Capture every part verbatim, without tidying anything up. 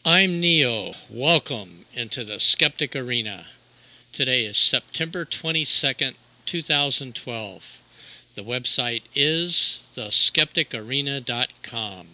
I'm Neo. Welcome into the Skeptic Arena. Today is September twenty-second, two thousand twelve. The website is the skeptic arena dot com.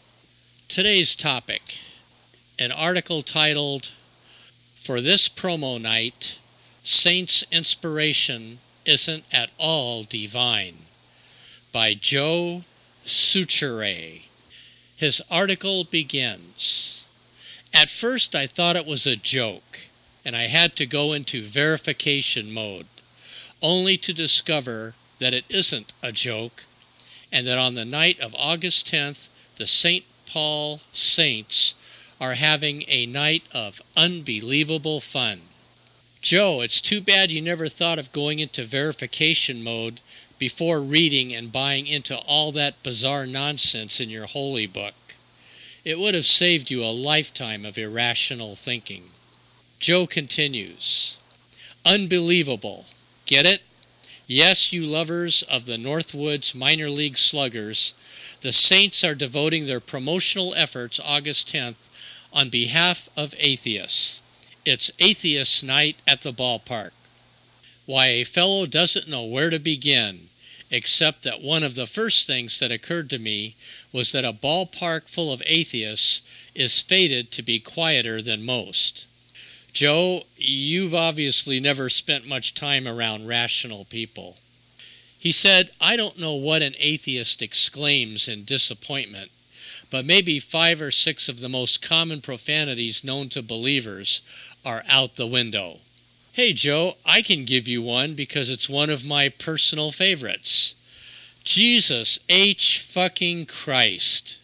Today's topic, an article titled, "For This Promo Night, Saints' Inspiration Isn't at All Divine," by Joe Soucheray. His article begins, "At first I thought it was a joke, and I had to go into verification mode, only to discover that it isn't a joke, and that on the night of August tenth, the Saint Paul Saints are having a night of unbelievable fun. Joe, it's too bad you never thought of going into verification mode before reading and buying into all that bizarre nonsense in your holy book. It would have saved you a lifetime of irrational thinking." Joe continues, "Unbelievable. Get it? Yes, you lovers of the Northwoods minor league sluggers, the Saints are devoting their promotional efforts August tenth on behalf of atheists. It's Atheist Night at the ballpark. Why, a fellow doesn't know where to begin, except that one of the first things that occurred to me was that a ballpark full of atheists is fated to be quieter than most. Joe, you've obviously never spent much time around rational people." He said, "I don't know what an atheist exclaims in disappointment, but maybe five or six of the most common profanities known to believers are out the window. Hey Joe, I can give you one because it's one of my personal favorites. Jesus H fucking Christ.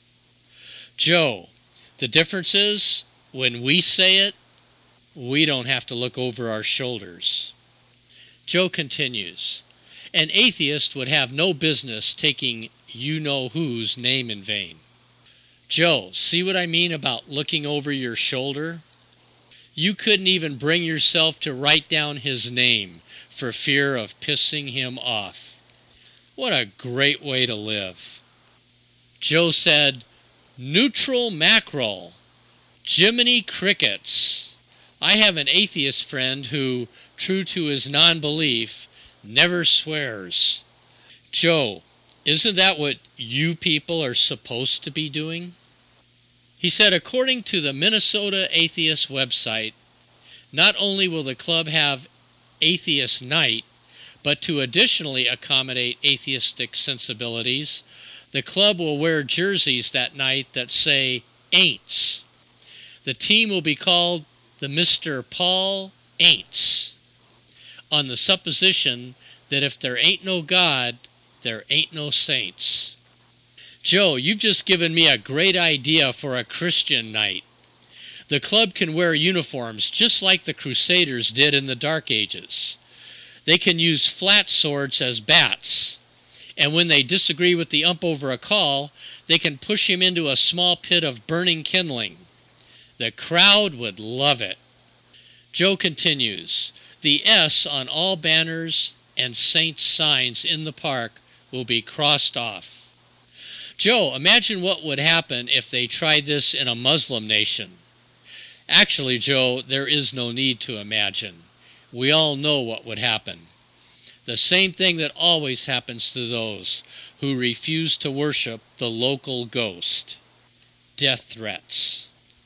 Joe, the difference is, when we say it, we don't have to look over our shoulders." Joe continues, "An atheist would have no business taking you-know-who's name in vain." Joe, see what I mean about looking over your shoulder? You couldn't even bring yourself to write down his name for fear of pissing him off. What a great way to live." Joe said, "Neutral mackerel. Jiminy crickets. I have an atheist friend who, true to his non-belief, never swears." Joe, isn't that what you people are supposed to be doing? He said, according to the Minnesota Atheist website, not only will the club have Atheist Night, but to additionally accommodate atheistic sensibilities, the club will wear jerseys that night that say Aints. The team will be called the Mister Paul Aints, on the supposition that if there ain't no God, there ain't no saints. Joe, you've just given me a great idea for a Christian night. The club can wear uniforms just like the Crusaders did in the Dark Ages. They can use flat swords as bats, and when they disagree with the ump over a call, they can push him into a small pit of burning kindling. The crowd would love it." Joe continues, "The S on all banners and Saints signs in the park will be crossed off." Joe, imagine what would happen if they tried this in a Muslim nation. Actually, Joe, there is no need to imagine. We all know what would happen. The same thing that always happens to those who refuse to worship the local ghost. Death threats.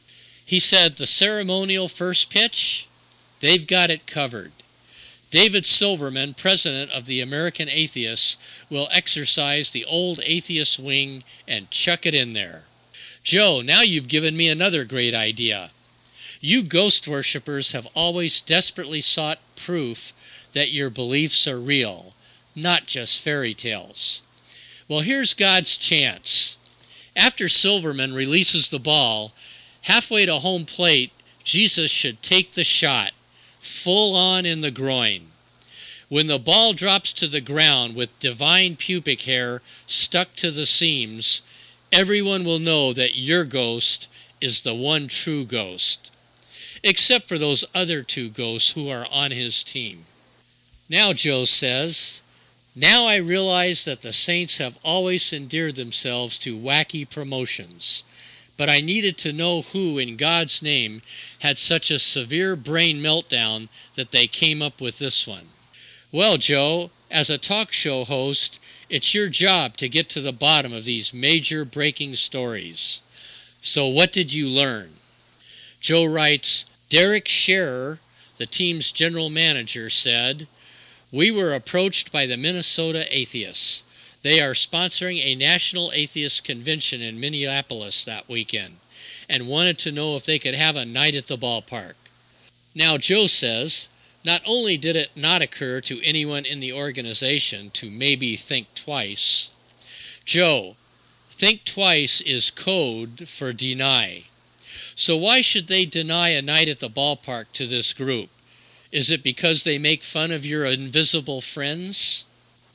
He said the ceremonial first pitch, they've got it covered. David Silverman, president of the American Atheists, will exercise the old atheist wing and chuck it in there. Joe, now you've given me another great idea. You ghost worshippers have always desperately sought proof that your beliefs are real, not just fairy tales. Well, here's God's chance. After Silverman releases the ball, halfway to home plate, Jesus should take the shot, full on in the groin. When the ball drops to the ground with divine pubic hair stuck to the seams, everyone will know that your ghost is the one true ghost, except for those other two ghosts who are on his team. Now, Joe says, now I realize that the Saints have always endeared themselves to wacky promotions, but I needed to know who in God's name had such a severe brain meltdown that they came up with this one. Well, Joe, as a talk show host, it's your job to get to the bottom of these major breaking stories. So what did you learn? Joe writes, Derek Scherer, the team's general manager, said, "We were approached by the Minnesota Atheists. They are sponsoring a National Atheist Convention in Minneapolis that weekend and wanted to know if they could have a night at the ballpark." Now, Joe says, not only did it not occur to anyone in the organization to maybe think twice, Joe, think twice is code for deny. So why should they deny a night at the ballpark to this group? Is it because they make fun of your invisible friends?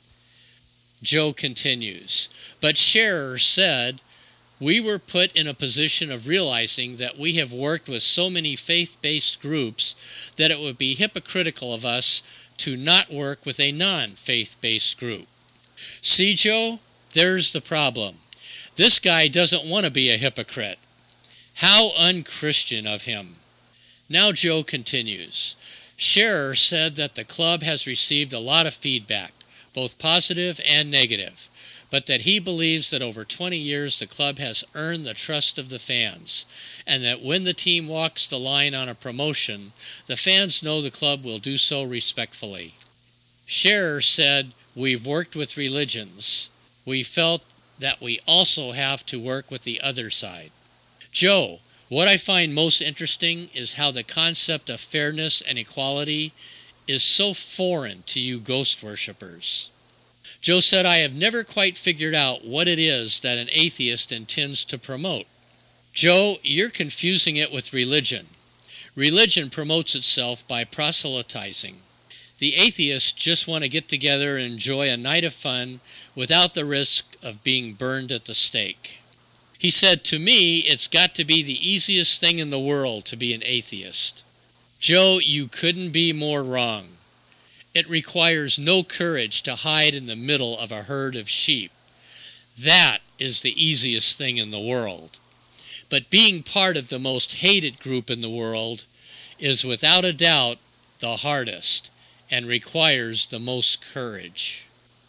Joe continues, but Scherer said, "We were put in a position of realizing that we have worked with so many faith-based groups that it would be hypocritical of us to not work with a non-faith-based group." See, Joe, there's the problem. This guy doesn't want to be a hypocrite. How unchristian of him. Now Joe continues, Scherer said that the club has received a lot of feedback, both positive and negative, but that he believes that over twenty years the club has earned the trust of the fans, and that when the team walks the line on a promotion, the fans know the club will do so respectfully. Scherer said, "We've worked with religions. We felt that we also have to work with the other side." Joe, what I find most interesting is how the concept of fairness and equality is so foreign to you ghost worshippers. Joe said, "I have never quite figured out what it is that an atheist intends to promote." Joe, you're confusing it with religion. Religion promotes itself by proselytizing. The atheists just want to get together and enjoy a night of fun without the risk of being burned at the stake. He said, "To me, it's got to be the easiest thing in the world to be an atheist." Joe, you couldn't be more wrong. It requires no courage to hide in the middle of a herd of sheep. That is the easiest thing in the world. But being part of the most hated group in the world is without a doubt the hardest and requires the most courage.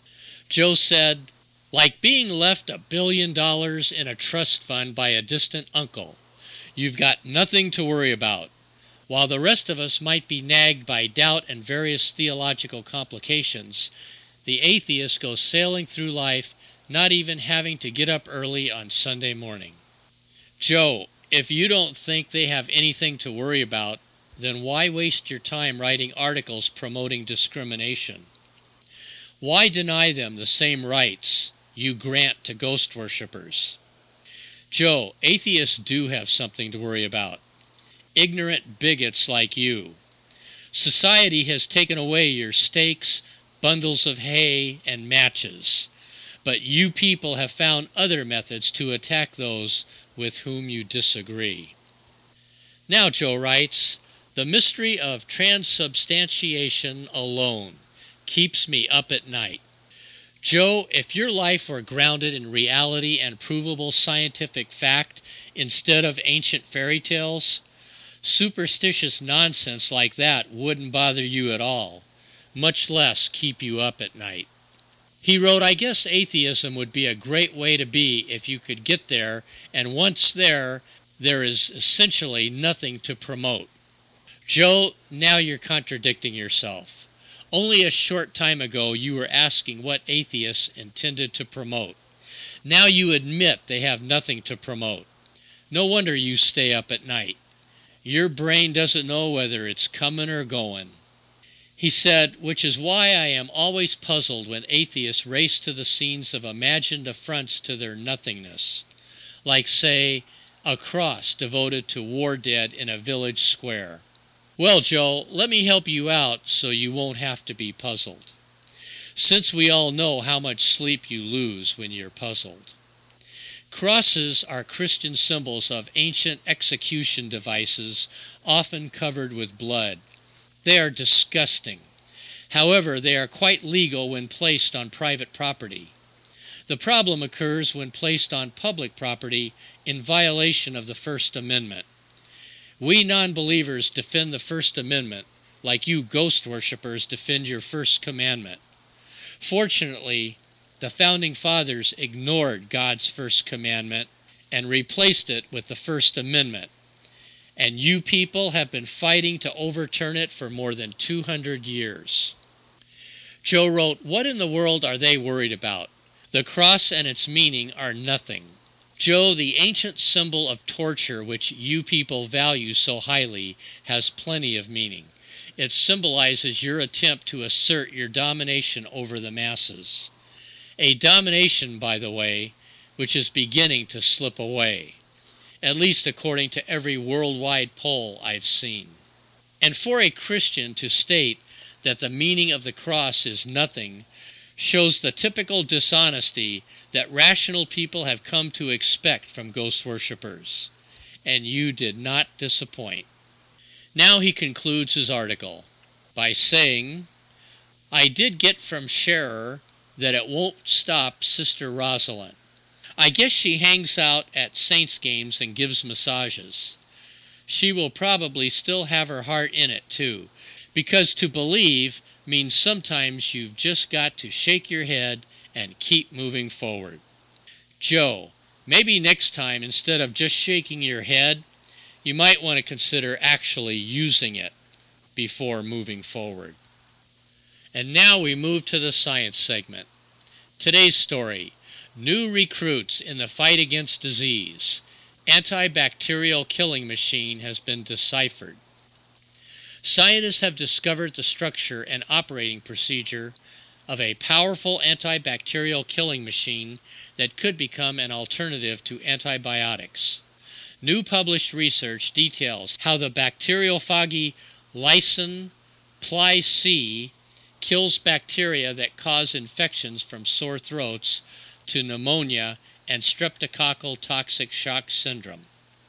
Joe said, "Like being left a billion dollars in a trust fund by a distant uncle. You've got nothing to worry about. While the rest of us might be nagged by doubt and various theological complications, the atheist goes sailing through life, not even having to get up early on Sunday morning." Joe, if you don't think they have anything to worry about, then why waste your time writing articles promoting discrimination? Why deny them the same rights you grant to ghost worshippers? Joe, atheists do have something to worry about. Ignorant bigots like you. Society has taken away your stakes, bundles of hay, and matches, but you people have found other methods to attack those with whom you disagree. Now, Joe writes, "The mystery of transubstantiation alone keeps me up at night." Joe, if your life were grounded in reality and provable scientific fact instead of ancient fairy tales, superstitious nonsense like that wouldn't bother you at all, much less keep you up at night. He wrote, "I guess atheism would be a great way to be if you could get there, and once there, there is essentially nothing to promote." Joe, now you're contradicting yourself. Only a short time ago you were asking what atheists intended to promote. Now you admit they have nothing to promote. No wonder you stay up at night. Your brain doesn't know whether it's coming or going. He said, "Which is why I am always puzzled when atheists race to the scenes of imagined affronts to their nothingness, like, say, a cross devoted to war dead in a village square." Well, Joe, let me help you out so you won't have to be puzzled, since we all know how much sleep you lose when you're puzzled. Crosses are Christian symbols of ancient execution devices, often covered with blood. They are disgusting. However, they are quite legal when placed on private property. The problem occurs when placed on public property in violation of the First Amendment. We non-believers defend the First Amendment like you ghost worshippers defend your First Commandment. Fortunately, the Founding Fathers ignored God's First Commandment and replaced it with the First Amendment, and you people have been fighting to overturn it for more than two hundred years. Joe wrote, "What in the world are they worried about? The cross and its meaning are nothing." Joe, the ancient symbol of torture which you people value so highly, has plenty of meaning. It symbolizes your attempt to assert your domination over the masses. A domination, by the way, which is beginning to slip away, at least according to every worldwide poll I've seen. And for a Christian to state that the meaning of the cross is nothing shows the typical dishonesty that rational people have come to expect from ghost worshippers. And you did not disappoint. Now he concludes his article by saying, "I did get from Scherer that it won't stop Sister Rosalind. I guess she hangs out at Saints games and gives massages. She will probably still have her heart in it too, because to believe means sometimes you've just got to shake your head and keep moving forward." Joe, maybe next time instead of just shaking your head, you might want to consider actually using it before moving forward. And now we move to the science segment. Today's story: new recruits in the fight against disease. Antibacterial killing machine has been deciphered. Scientists have discovered the structure and operating procedure of a powerful antibacterial killing machine that could become an alternative to antibiotics. New published research details how the bacteriophage Lysine Pli-C kills bacteria that cause infections from sore throats to pneumonia and streptococcal toxic shock syndrome.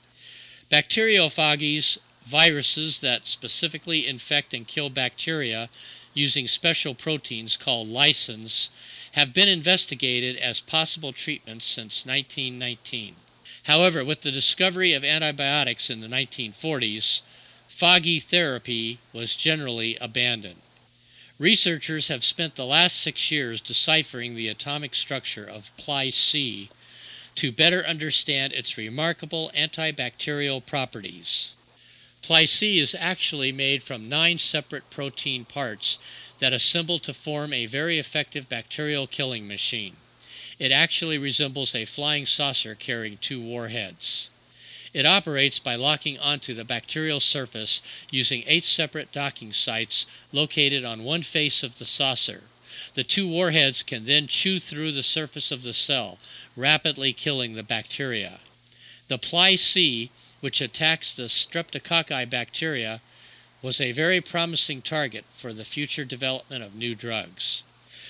Bacteriophages, viruses that specifically infect and kill bacteria using special proteins called lysins, have been investigated as possible treatments since nineteen nineteen. However, with the discovery of antibiotics in the nineteen forties, phage therapy was generally abandoned. Researchers have spent the last six years deciphering the atomic structure of Pli-C to better understand its remarkable antibacterial properties. Pli-C is actually made from nine separate protein parts that assemble to form a very effective bacterial killing machine. It actually resembles a flying saucer carrying two warheads. It operates by locking onto the bacterial surface using eight separate docking sites located on one face of the saucer. The two warheads can then chew through the surface of the cell, rapidly killing the bacteria. The Pli-C, which attacks the streptococci bacteria, was a very promising target for the future development of new drugs.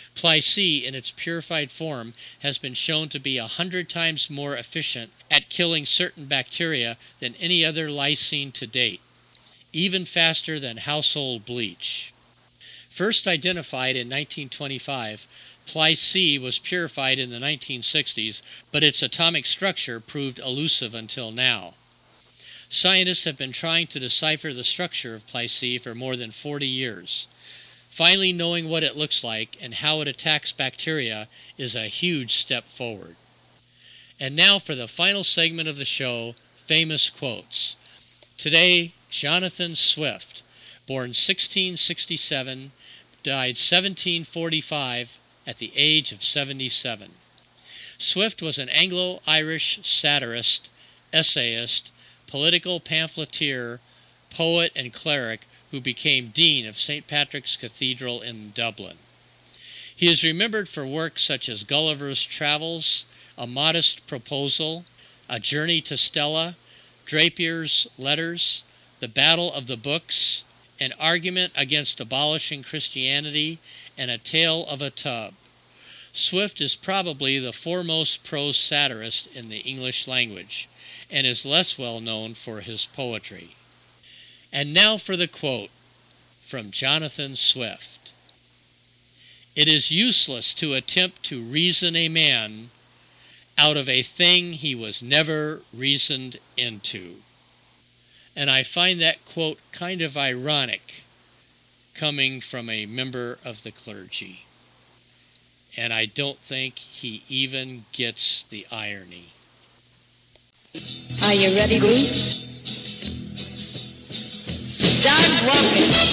Pli-C, in its purified form, has been shown to be a hundred times more efficient at killing certain bacteria than any other lysine to date, even faster than household bleach. First identified in nineteen twenty-five, Pli-C was purified in the nineteen sixties, but its atomic structure proved elusive until now. Scientists have been trying to decipher the structure of Pli-C for more than forty years. Finally knowing what it looks like and how it attacks bacteria is a huge step forward. And now for the final segment of the show, famous quotes. Today, Jonathan Swift, born sixteen sixty-seven, died seventeen forty-five at the age of seventy-seven. Swift was an Anglo-Irish satirist, essayist, political pamphleteer, poet, and cleric who became Dean of Saint Patrick's Cathedral in Dublin. He is remembered for works such as Gulliver's Travels, A Modest Proposal, A Journey to Stella, Drapier's Letters, The Battle of the Books, An Argument Against Abolishing Christianity, and A Tale of a Tub. Swift is probably the foremost prose satirist in the English language, and is less well known for his poetry. And now for the quote from Jonathan Swift. It is useless to attempt to reason a man out of a thing he was never reasoned into. And I find that quote kind of ironic, coming from a member of the clergy. And I don't think he even gets the irony. Are you ready, Bruce? Start walking.